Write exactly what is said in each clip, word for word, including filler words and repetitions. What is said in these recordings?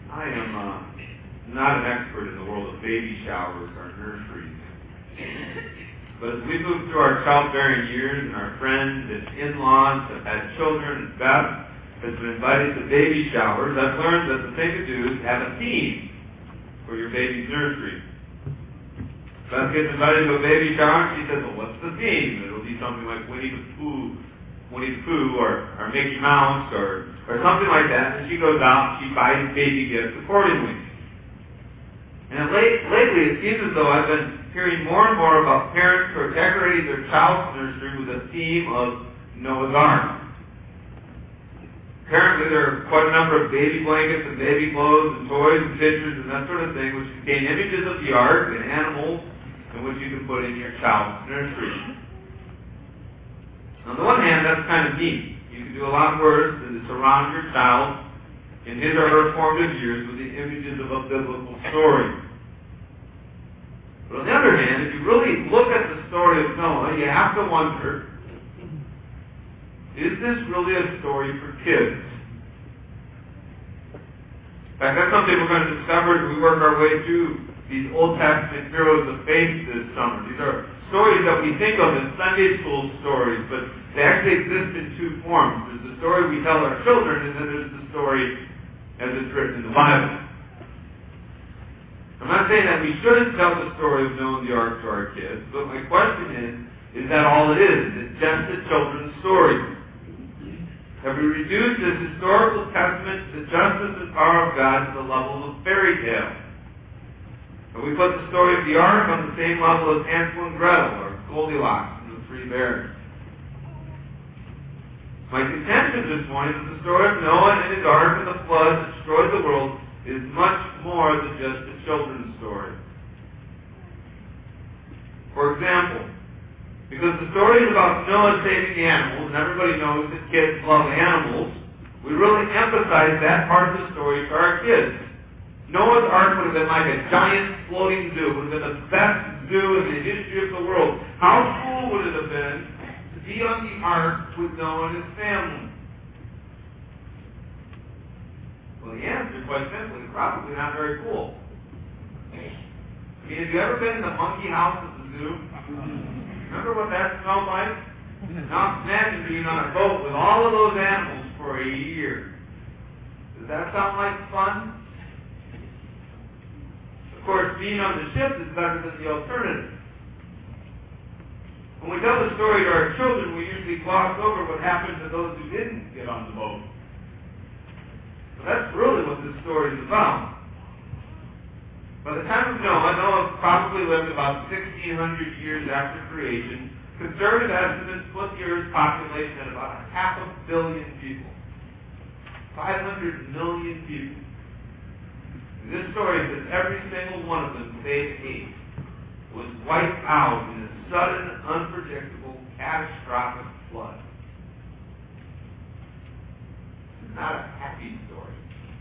I am uh, not an expert in the world of baby showers or nurseries. But as we move through our childbearing years and our friends and in-laws have had children and Beth has been invited to baby showers, I've learned that the thing to do is have a theme for your baby's nursery. Beth gets invited to a baby shower and she says, well, what's the theme? It'll be something like Winnie the Pooh, Winnie the Pooh or, or Mickey Mouse or, or something like that. And she goes out and she buys baby gifts accordingly. And late, lately it seems as though I've been hearing more and more about parents who are decorating their child's nursery with a theme of Noah's Ark. Apparently there are quite a number of baby blankets and baby clothes and toys and pictures and that sort of thing which contain images of the ark and animals and which you can put in your child's nursery. On the one hand, that's kind of neat. You can do a lot worse than to surround your child in his or her formative years with the images of a biblical story. But on the other hand, if you really look at the story of Noah, you have to wonder, is this really a story for kids? In fact, that's something we're going to discover as we work our way through these Old Testament heroes of faith this summer. These are stories that we think of as Sunday school stories, but they actually exist in two forms. There's the story we tell our children, and then there's the story as it's written in the Bible. I'm not saying that we shouldn't tell the story of Noah and the Ark to our kids, but my question is, is that all it is? Is it just a children's story? Have we reduced this historical testament to the justice and power of God to the level of a fairy tale? Have we put the story of the Ark on the same level as Hansel and Gretel or Goldilocks and the Three Bears? My contention this morning is the story of Noah and his ark and the flood that destroyed the world is much more than just a children's story. For example, because the story is about Noah saving the animals, and everybody knows that kids love animals, we really emphasize that part of the story to our kids. Noah's Ark would have been like a giant floating zoo. It would have been the best zoo in the history of the world. How cool would it have been to be on the Ark with Noah and his family? Well, the answer, quite simply, is probably not very cool. I mean, have you ever been in the monkey house at the zoo? Remember what that smelled like? Now imagine being on a boat with all of those animals for a year. Does that sound like fun? Of course, being on the ship is better than the alternative. When we tell the story to our children, we usually gloss over what happened to those who didn't get on the boat. But that's really what this story is about. By the time of Noah, Noah probably lived about sixteen hundred years after creation. Conservative estimates put the Earth's population at about a half a billion people. five hundred million people. And this story says every single one of them, save eight, was wiped out in a sudden, unpredictable, catastrophic flood. It's not a happy story.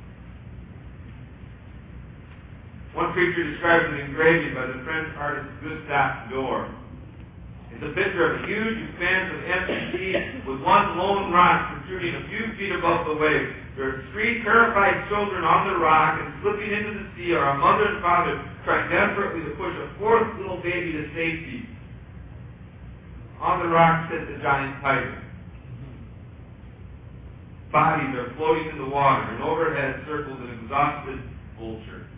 One preacher describes an engraving by the French artist Gustave Doré. It's a picture of a huge expanse of empty sea with one lone rock protruding a few feet above the waves. There are three terrified children on the rock, and slipping into the sea are a mother and father trying desperately to push a fourth little baby to safety. On the rock sits a giant tiger. Bodies are floating in the water, and overhead circles an exhausted vulture.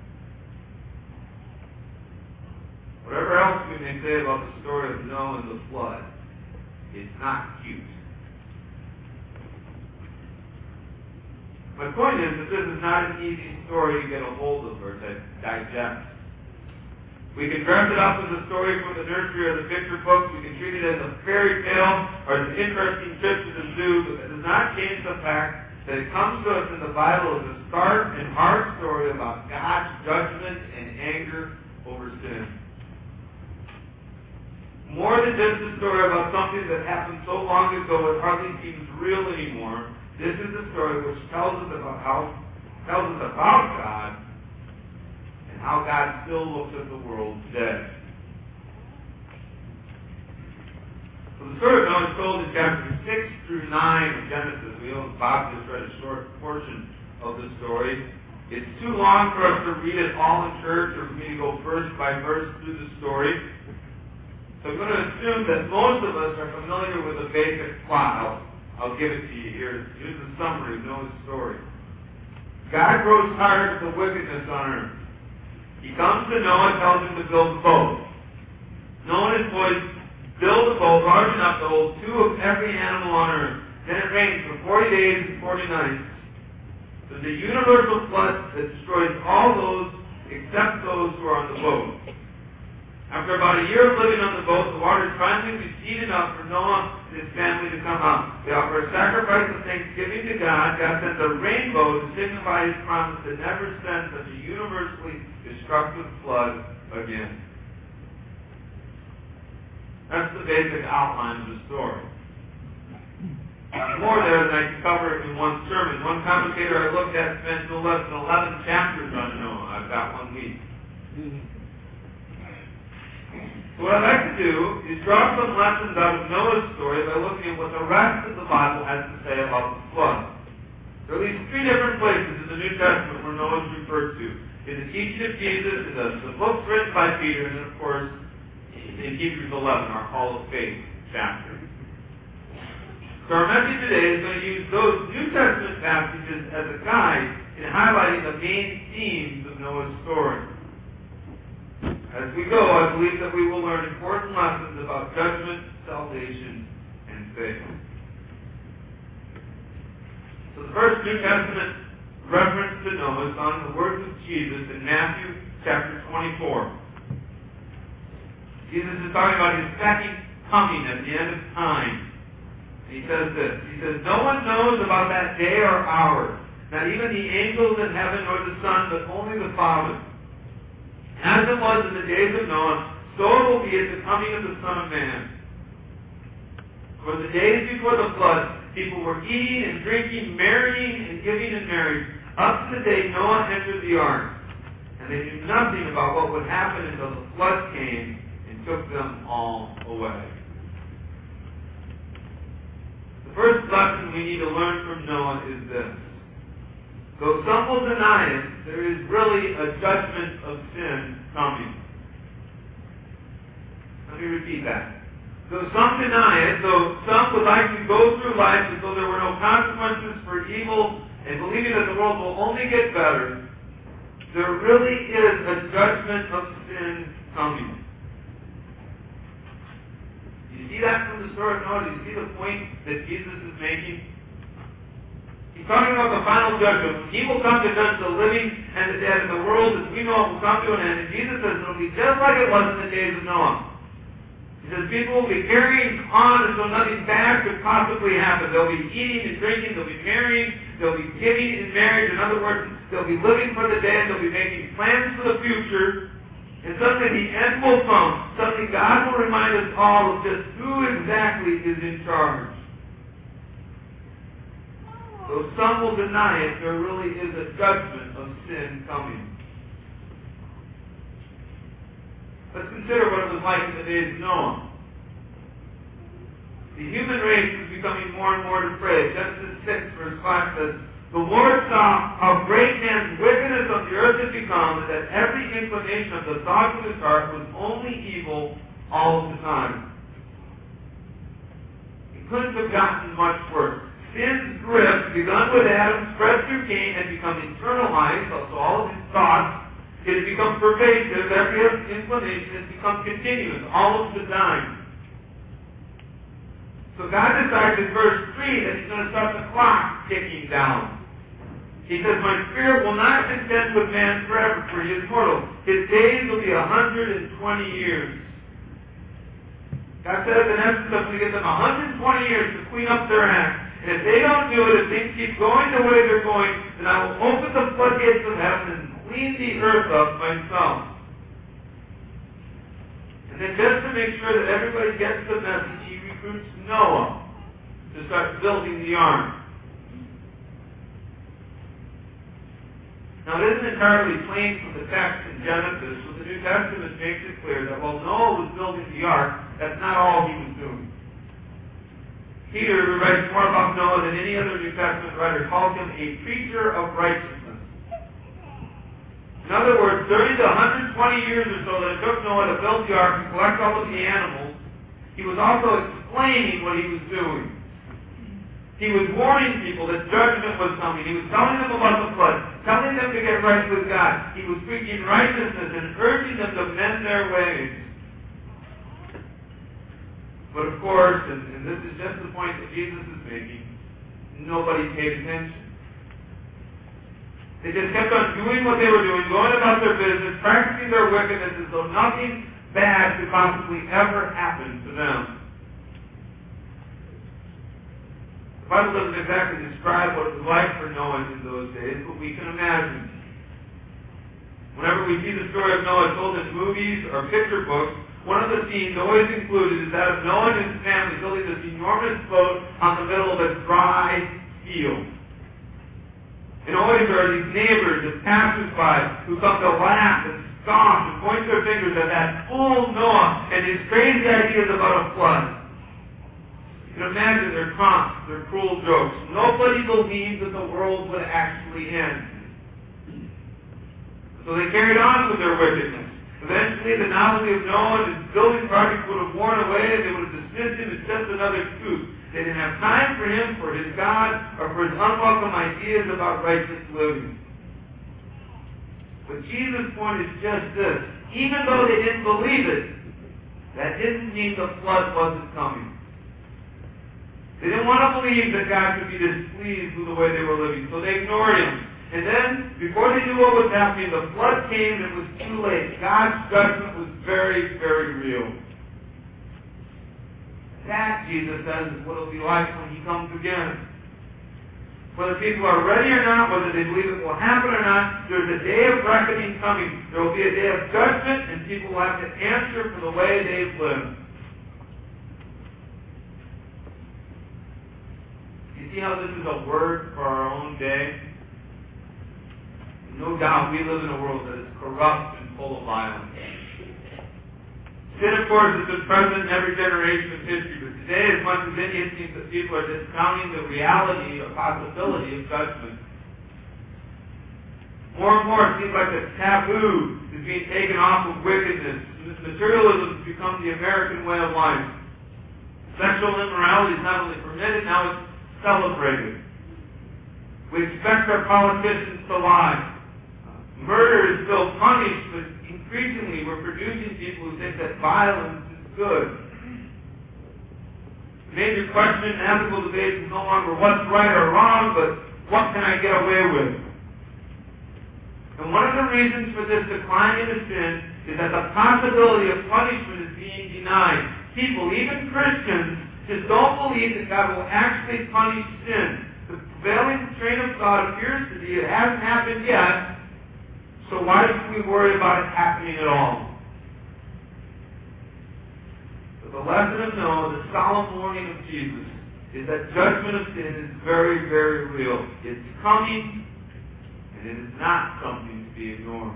Whatever else we may say about the story of Noah and the flood, it's not cute. My point is that this is not an easy story to get a hold of or to digest. We can dress it up as a story from the nursery or the picture books. We can treat it as a fairy tale or as an interesting trip to the zoo, but that does not change the fact that it comes to us in the Bible as a stark and hard story about God's judgment and anger over sin. More than just a story about something that happened so long ago it hardly seems real anymore. This is a story which tells us about how tells us about God and how God still looks at the world today. So the story of Noah is told in chapters six through nine of Genesis. We know Bob just read a short portion of the story. It's too long for us to read it all in church or for me to go verse by verse through the story. So I'm going to assume that most of us are familiar with the basic plot. I'll, I'll give it to you here. Here's a summary of Noah's story. God grows tired of the wickedness on earth. He comes to Noah and tells him to build a boat. Noah and his boys build a boat large enough to hold two of every animal on earth. Then it rains for forty days and forty nights. There's a universal flood that destroys all those except those who are on the boat. After about a year of living on the boat, the waters finally recede enough for Noah and his family to come out. They offer a sacrifice of thanksgiving to God. God sends a rainbow to signify his promise to never send such a universally destructive flood again. That's the basic outline of the story. More there than I can cover in one sermon. One commentator I looked at spent no less than eleven chapters on Noah. I've got one week. So what I'd like to do is draw some lessons out of Noah's story by looking at what the rest of the Bible has to say about the flood. There are at least three different places in the New Testament where Noah is referred to. In the teaching of Jesus, in the, the books written by Peter, and then of course in Hebrews eleven, our Hall of Faith chapter. So our message today is going to use those New Testament passages as a guide in highlighting the main themes of Noah's story. As we go, I believe that we will learn important lessons about judgment, salvation, and faith. So the first New Testament reference to Noah is on the words of Jesus in Matthew chapter twenty-four. Jesus is talking about his second coming at the end of time. And he says this. He says, no one knows about that day or hour, not even the angels in heaven or the Son, but only the Father. As it was in the days of Noah, so it will be at the coming of the Son of Man. For the days before the flood, people were eating and drinking, marrying and giving in marriage, up to the day Noah entered the ark. And they knew nothing about what would happen until the flood came and took them all away. The first lesson we need to learn from Noah is this. Though some will deny it, there is really a judgment of sin coming. Let me repeat that. Though some deny it, though some would like to go through life as though there were no consequences for evil and believing that the world will only get better, there really is a judgment of sin coming. Do you see that from the story of Noah? Do you see the point that Jesus is making? He's talking about the final judgment. He will come to judge the living and the dead, and the world as we know it will come to an end. And Jesus says it will be just like it was in the days of Noah. He says people will be carrying on as though nothing bad could possibly happen. They'll be eating and drinking. They'll be marrying. They'll be giving in marriage. In other words, they'll be living for the dead. They'll be making plans for the future. And suddenly the end will come. Suddenly God will remind us all of just who exactly is in charge. Though some will deny it, there really is a judgment of sin coming. Let's consider what it was like in the days of Noah. The human race was becoming more and more depraved. Genesis six verse five says, the Lord saw how great man's wickedness on the earth had become, and that every inclination of the thoughts of his heart was only evil all of the time. It couldn't have gotten much worse. Sin's grip, begun with Adam, spread through Cain, had become internalized, so all of his thoughts, it had become pervasive. Every inclination has become continuous, all of the time. So God decides in verse three that he's going to start the clock ticking down. He says, my spirit will not contend with man forever, for he is mortal. His days will be a hundred and twenty years. God says in essence, I'm going to give them one hundred twenty years to clean up their act. And if they don't do it, if things keep going the way they're going, then I will open the floodgates of heaven and clean the earth up myself. And then just to make sure that everybody gets the message, he recruits Noah to start building the ark. Now it isn't entirely plain from the text in Genesis, but the New Testament makes it clear that while Noah was building the ark, that's not all he was doing. Peter, who writes more about Noah than any other New Testament writer, calls him a preacher of righteousness. In other words, during the one hundred twenty years or so that it took Noah to build the ark and collect all of the animals, he was also explaining what he was doing. He was warning people that judgment was coming. He was telling them about the flood, telling them to get right with God. He was preaching righteousness and urging them to mend their ways. But of course, and, and this is just the point that Jesus is making, nobody paid attention. They just kept on doing what they were doing, going about their business, practicing their wickedness as though nothing bad could possibly ever happen to them. The Bible doesn't exactly describe what it was like for Noah in those days, but we can imagine. Whenever we see the story of Noah told in movies or picture books, one of the scenes always included is that of Noah and his family building this enormous boat on the middle of a dry field. And always there are these neighbors and passers-by who come to laugh and scoff and point their fingers at that fool Noah and his crazy ideas about a flood. You can imagine their taunts, their cruel jokes. Nobody believed that the world would actually end. So they carried on with their wickedness. Eventually, the novelty of Noah and his building project would have worn away. They would have dismissed him as just another spook. They didn't have time for him, for his God, or for his unwelcome ideas about righteous living. But Jesus' point is just this. Even though they didn't believe it, that didn't mean the flood wasn't coming. They didn't want to believe that God could be displeased with the way they were living, so they ignored him. And then, before they knew what was happening, the flood came and it was too late. God's judgment was very, very real. That, Jesus says, is what it will be like when he comes again. Whether people are ready or not, whether they believe it will happen or not, there's a day of reckoning coming. There will be a day of judgment, and people will have to answer for the way they've lived. You see how this is a word for our own day? No doubt we live in a world that is corrupt and full of violence. Sin, of course, has been present in every generation of history, but today, as much as any, it seems that people are discounting the reality or possibility of judgment. More and more, it seems like the taboo is being taken off of wickedness. Materialism has become the American way of life. Sexual immorality is not only permitted, now it's celebrated. We expect our politicians to lie. Murder is still punished, but increasingly we're producing people who think that violence is good. The major question in ethical debate is no longer what's right or wrong, but what can I get away with? And one of the reasons for this decline in sin is that the possibility of punishment is being denied. People, even Christians, just don't believe that God will actually punish sin. The prevailing train of thought appears to be it hasn't happened yet, so why should we worry about it happening at all? But the lesson of Noah, the solemn warning of Jesus, is that judgment of sin is very, very real. It's coming, and it is not something to be ignored.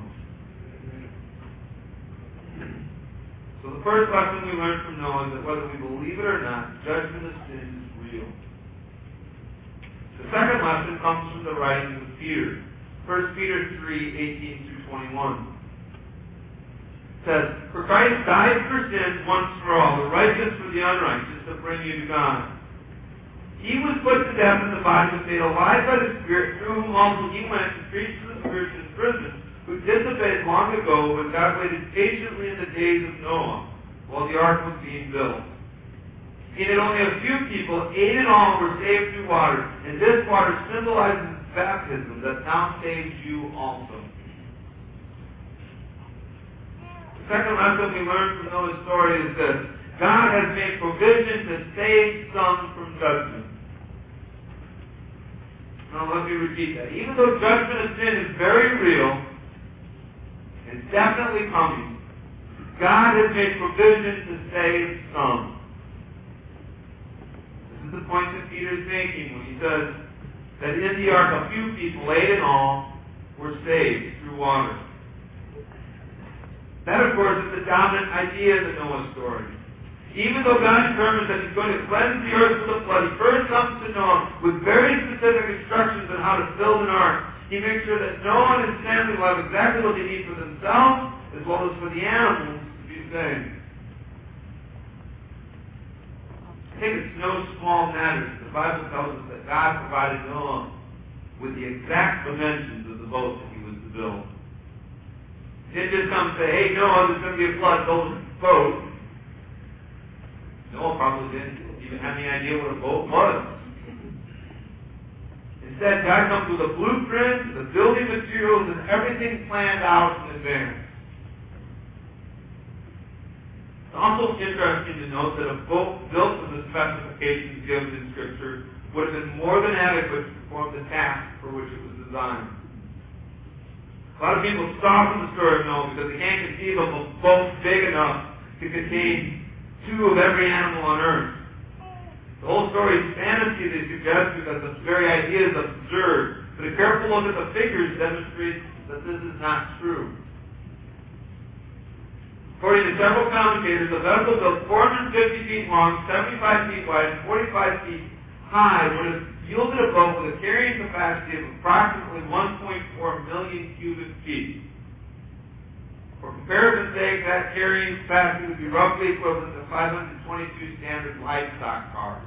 So the first lesson we learned from Noah is that whether we believe it or not, judgment of sin is real. The second lesson comes from the writings of Peter. First Peter three, eighteen through twenty-one. It says, "For Christ died for sins once for all, the righteous for the unrighteous, to bring you to God. He was put to death in the body, but made alive by the Spirit, through whom also he went and preached to the spirits in prison, who disobeyed long ago when God waited patiently in the days of Noah, while the ark was being built. In it only a few people, eight in all, were saved through water, and this water symbolizes baptism that now saves you also." The second lesson we learned from Noah's story is this: God has made provision to save some from judgment. Now let me repeat that. Even though judgment of sin is very real, it's definitely coming, God has made provision to save some. This is the point that Peter is making when he says that in the ark a few people, eight in all, were saved through water. That, of course, is the dominant idea in the Noah story. Even though God determines that he's going to cleanse the earth with a flood, he first comes to Noah with very specific instructions on how to build an ark. He makes sure that Noah and his family will have exactly what they need for themselves as well as for the animals to be saved. I think it's no small matter. The Bible tells us that God provided Noah with the exact dimensions of the boat that he was to build. He didn't just come and say, hey, Noah, there's going to be a flood, build a boat. Noah probably didn't even have any idea what a boat was. Instead, God comes with a blueprint, the building materials, and everything planned out in advance. It's also interesting to note that a boat built to the specifications given in Scripture would have been more than adequate to perform the task for which it was designed. A lot of people scoff at the story of Noah because they can't conceive of a boat big enough to contain two of every animal on earth. The whole story is fantasy, they suggest, because the very idea is absurd. But a careful look at the figures demonstrates that this is not true. According to several commentators, the vessel built four hundred fifty feet long, seventy-five feet wide, and forty-five feet high would have yielded a boat with a carrying capacity of approximately one point four million cubic feet. For comparison's sake, that carrying capacity would be roughly equivalent to five hundred twenty-two standard livestock cars.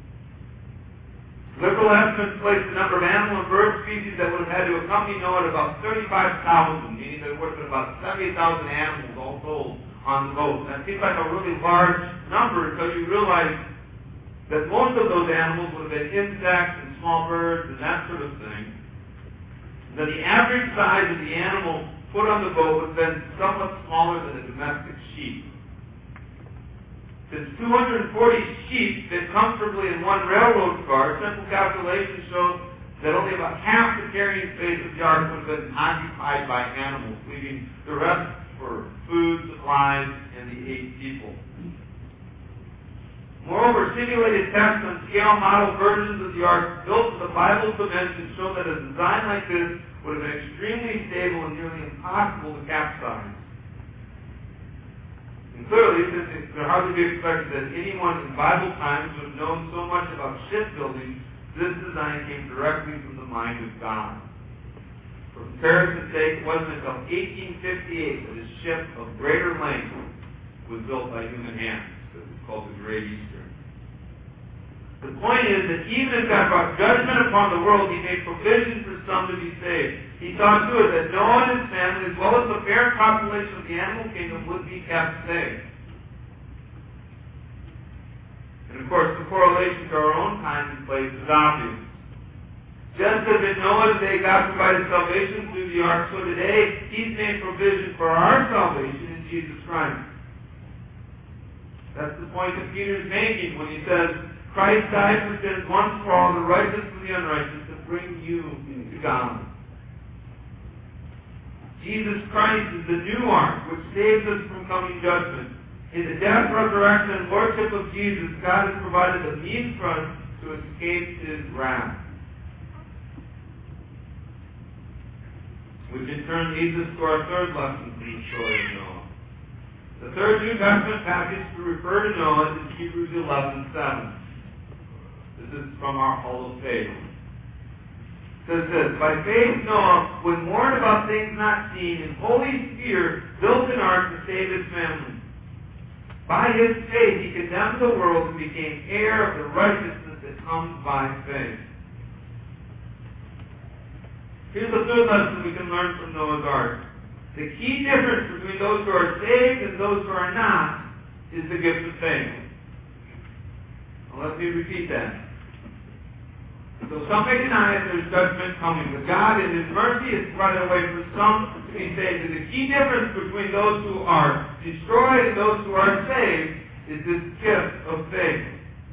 Liberal estimates place the number of animal and bird species that would have had to accompany Noah at about thirty-five thousand, meaning there would have been about seventy thousand animals all told on the boat. That seems like a really large number until you realize that most of those animals would have been insects and small birds and that sort of thing. That the average size of the animal put on the boat would have been somewhat smaller than a domestic sheep. Since two hundred forty sheep fit comfortably in one railroad car, simple calculations show that only about half the carrying space of the ark would have been occupied by animals, leaving the rest for food, supplies, and the eight people. Moreover, simulated tests and scale model versions of the ark built to the Bible's dimensions show that a design like this would have been extremely stable and nearly impossible to capsize. And clearly, since it could hardly be expected that anyone in Bible times would have known so much about shipbuilding, this design came directly from the mind of God. For comparison's sake, it wasn't until eighteen fifty-eight that a ship of greater length was built by human hands. It was called the Great Eastern. The point is that even as God brought judgment upon the world, He made provision for some to be saved. He saw to it that Noah and his family, as well as the fair population of the animal kingdom, would be kept safe. And of course, the correlation to our own time and place is obvious. Just as in Noah's day God provided salvation through the ark, so today He's made provision for our salvation in Jesus Christ. That's the point that Peter's making when he says, Christ died for sins once for all, the righteous for the unrighteous, to bring you to God. Jesus Christ is the new ark, which saves us from coming judgment. In the death, resurrection, and lordship of Jesus, God has provided the means for us to escape His wrath. Which in turn leads us to our third lesson from the story of Noah. The third New Testament passage to refer to Noah is Hebrews eleven seven. This is from our Hall of Faith. It says this, by faith Noah, when warned about things not seen, in holy fear built an ark to save his family. By his faith he condemned the world and became heir of the righteousness that comes by faith. Here's the third lesson we can learn from Noah's ark. The key difference between those who are saved and those who are not is the gift of faith. Now let me repeat that. So some may deny it, there's judgment coming. But God, in His mercy, has provided a way for some to be saved. And the key difference between those who are destroyed and those who are saved is this gift of faith.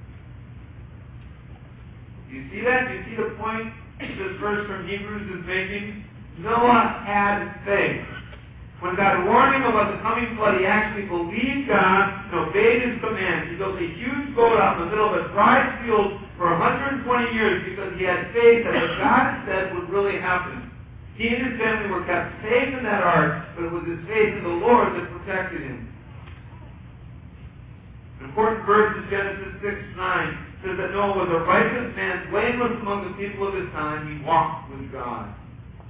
Do you see that? Do you see the point this verse from Hebrews is making? Noah had faith. When God warned him about the coming flood, he actually believed God and obeyed His commands. He built a huge boat out in the middle of a dry field for one hundred twenty years because he had faith that what God had said would really happen. He and his family were kept safe in that ark, but it was his faith in the Lord that protected him. An important verse in Genesis six nine says that Noah was a righteous man, blameless among the people of his time. He walked with God.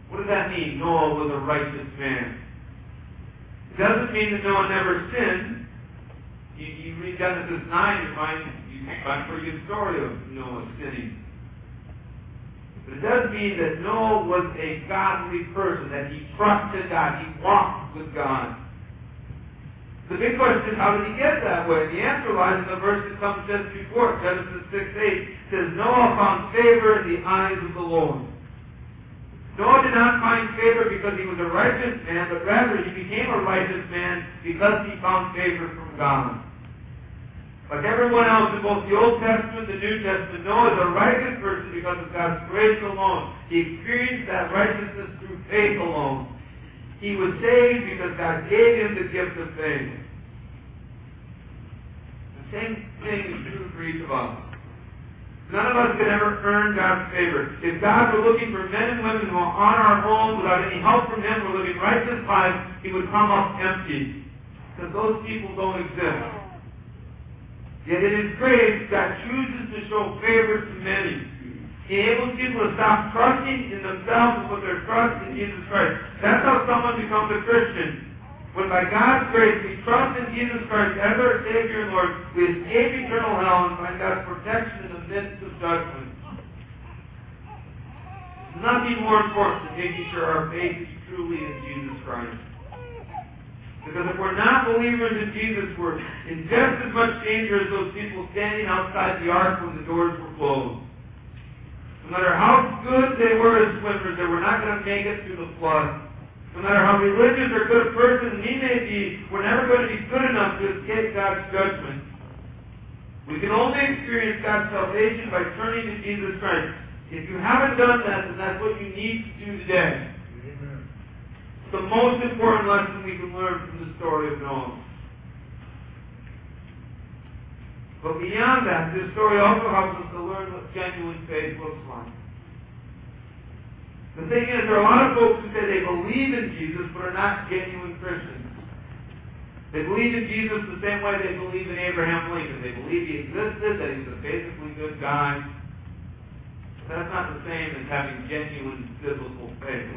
What does that mean? Noah was a righteous man. It doesn't mean that Noah never sinned. You, you read Genesis nine, you find you find a pretty good story of Noah sinning. But it does mean that Noah was a godly person, that he trusted God, he walked with God. The big question is, how did he get that way? The answer lies in the verse that comes just before, Genesis six eight. It says, Noah found favor in the eyes of the Lord. Noah did not find favor because he was a righteous man, but rather he became a righteous man because he found favor from God. Like everyone else in both the Old Testament and the New Testament, Noah is a righteous person because of God's grace alone. He experienced that righteousness through faith alone. He was saved because God gave him the gift of faith. The same thing is true for each of us. None of us can ever earn God's favor. If God were looking for men and women who are on our own without any help from Him, were living righteous lives, He would come up empty. Because those people don't exist. Yet in His grace, God chooses to show favor to many. He enables people to stop trusting in themselves and put their trust in Jesus Christ. That's how someone becomes a Christian. When by God's grace we trust in Jesus Christ as our Savior and Lord, we escape eternal hell and find God's protection in the midst of judgment. There's nothing more important than making sure our faith is truly in Jesus Christ. Because if we're not believers in Jesus, we're in just as much danger as those people standing outside the ark when the doors were closed. No matter how good they were as swimmers, they were not going to make it through the flood. No matter how religious or good a person he may be, we're never going to be good enough to escape God's judgment. We can only experience God's salvation by turning to Jesus Christ. If you haven't done that, then that's what you need to do today. Amen. It's the most important lesson we can learn from the story of Noah. But beyond that, this story also helps us to learn what genuine faith looks like. The thing is, there are a lot of folks who say they believe in Jesus but are not genuine Christians. They believe in Jesus the same way they believe in Abraham Lincoln. They believe he existed, that he was a basically good guy. But that's not the same as having genuine biblical faith.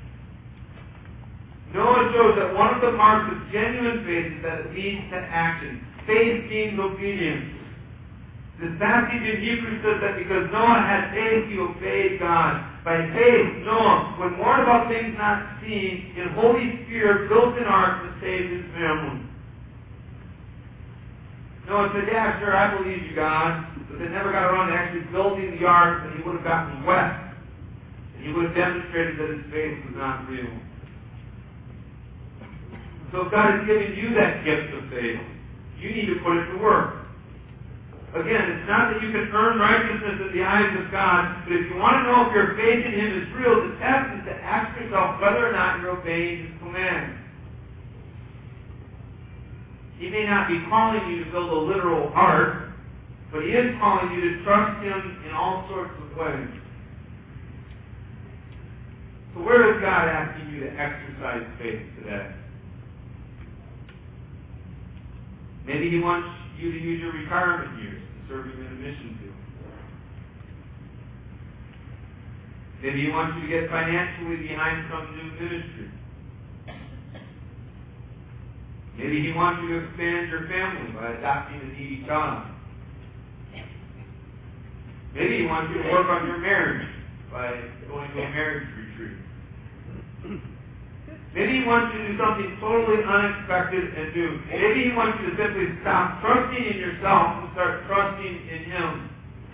Noah shows that one of the marks of genuine faith is that it leads to action. Faith means obedience. This passage in Hebrews says that because Noah had faith, he obeyed God. By faith, Noah, when warned about things not seen, in holy fear, built an ark to save his family. Noah said, yeah, sure, I believe you, God. But they never got around to actually building the ark, and he would have gotten wet. And he would have demonstrated that his faith was not real. So if God has given you that gift of faith, you need to put it to work. Again, it's not that you can earn righteousness in the eyes of God, but if you want to know if your faith in Him is real, the test is to ask yourself whether or not you're obeying His commands. He may not be calling you to build a literal ark, but He is calling you to trust Him in all sorts of ways. So where is God asking you to exercise faith today? Maybe He wants you to use your retirement years to serve Him in a mission field. Maybe He wants you to get financially behind some new ministry. Maybe He wants you to expand your family by adopting a needy child. Maybe He wants you to work on your marriage by going to a marriage retreat. Maybe He wants you to do something totally unexpected and new. Maybe He wants you to simply stop trusting in yourself and start trusting in Him.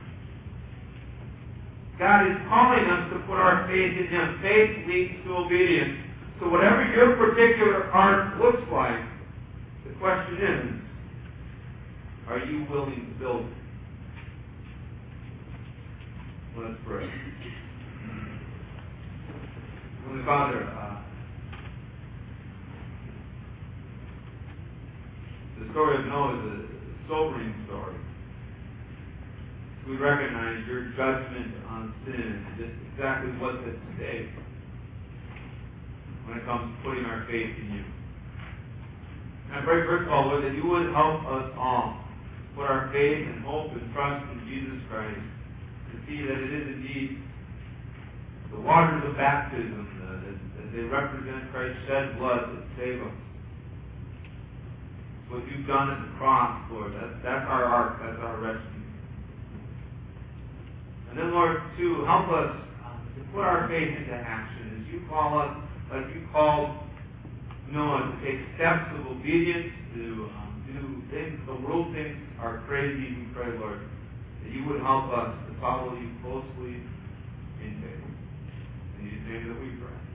God is calling us to put our faith in Him. Faith leads to obedience. So whatever your particular ark looks like, the question is, are you willing to build it? Let's pray. Heavenly Father, uh, the story of Noah is a sobering story. We recognize your judgment on sin and just exactly what's at stake when it comes to putting our faith in you. And I pray, first of all, Lord, that you would help us all put our faith and hope and trust in Jesus Christ, to see that it is indeed the waters of baptism, the that they represent Christ's shed blood to save us. It's what you've done at the cross, Lord. That's, that's our ark. That's our rescue. And then, Lord, to help us um, to put our faith into action as you call us, like you called Noah to take steps of obedience, to um, do things the world thinks are crazy. We pray, Lord, that you would help us to follow you closely in faith. In these names that we pray.